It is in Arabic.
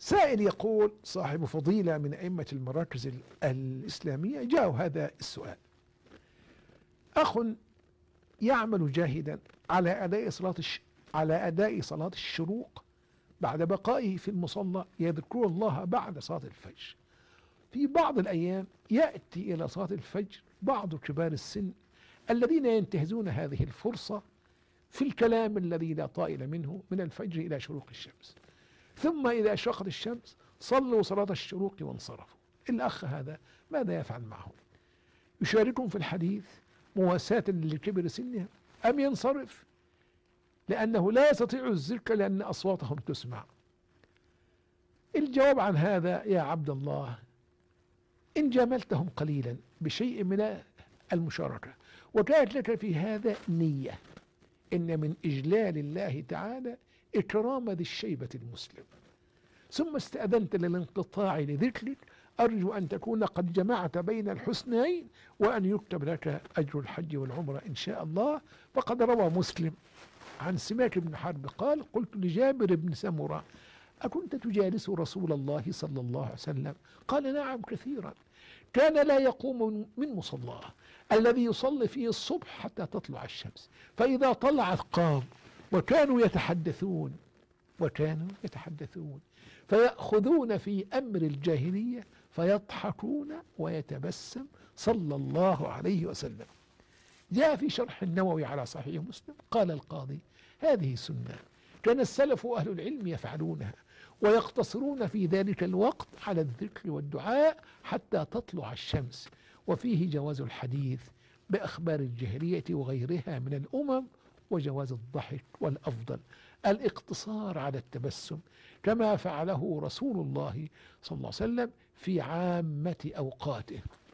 سائل يقول صاحب فضيلة من أئمة المراكز الإسلامية جاء هذا السؤال: أخ يعمل جاهدا على أداء صلاة الشروق بعد بقائه في المصلى يذكر الله بعد صلاة الفجر. في بعض الأيام يأتي إلى صلاة الفجر بعض كبار السن الذين ينتهزون هذه الفرصة في الكلام الذي لا طائل منه من الفجر إلى شروق الشمس، ثم إذا أشرقت الشمس صلوا صلاة الشروق وانصرفوا. الأخ هذا ماذا يفعل معهم؟ يشاركهم في الحديث مواساة لكبر سنهم أم ينصرف لأنه لا يستطيع الذكر لأن أصواتهم تسمع؟ الجواب عن هذا يا عبد الله: إن جاملتهم قليلا بشيء من المشاركة وكانت لك في هذا نية، إن من إجلال الله تعالى إكرام ذي الشيبة المسلم، ثم استأذنت للانقطاع لذكرك، أرجو أن تكون قد جمعت بين الحسنين وأن يكتب لك أجر الحج والعمرة إن شاء الله. فقد روى مسلم عن سماك بن حرب قال: قلت لجابر بن سمرة: أكنت تجالس رسول الله صلى الله عليه وسلم؟ قال: نعم كثيرا، كان لا يقوم من مصلاه الذي يصلي فيه الصبح حتى تطلع الشمس، فإذا طلعت قام، وكانوا يتحدثون فيأخذون في أمر الجاهلية فيضحكون ويتبسم صلى الله عليه وسلم. جاء في شرح النووي على صحيح مسلم قال القاضي: هذه سنة كان السلف أهل العلم يفعلونها ويقتصرون في ذلك الوقت على الذكر والدعاء حتى تطلع الشمس، وفيه جواز الحديث بأخبار الجاهلية وغيرها من الأمم، وجواز الضحك، والأفضل الاقتصار على التبسم كما فعله رسول الله صلى الله عليه وسلم في عامة أوقاته.